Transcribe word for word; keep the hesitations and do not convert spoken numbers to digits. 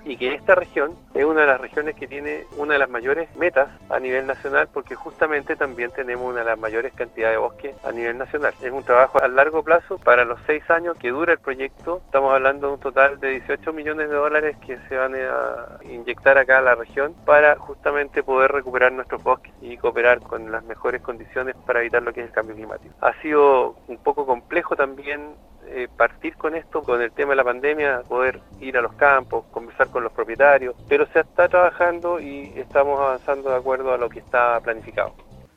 y que esta región es una de las regiones que tiene una de las mayores metas a nivel nacional, porque justamente también tenemos una de las mayores cantidades de bosque a nivel nacional. Es un trabajo a largo plazo para los seis años que dura el proyecto. Estamos hablando de un total de dieciocho millones de dólares que se van a inyectar acá a la región para justamente poder recuperar nuestros bosques y cooperar con las mejores condiciones para evitar lo que es el cambio climático. Ha sido un poco complejo también eh, partir con esto, con el tema de la pandemia, poder ir a los campos, conversar con los propietarios, pero se está trabajando y estamos avanzando de acuerdo a lo que está planificado.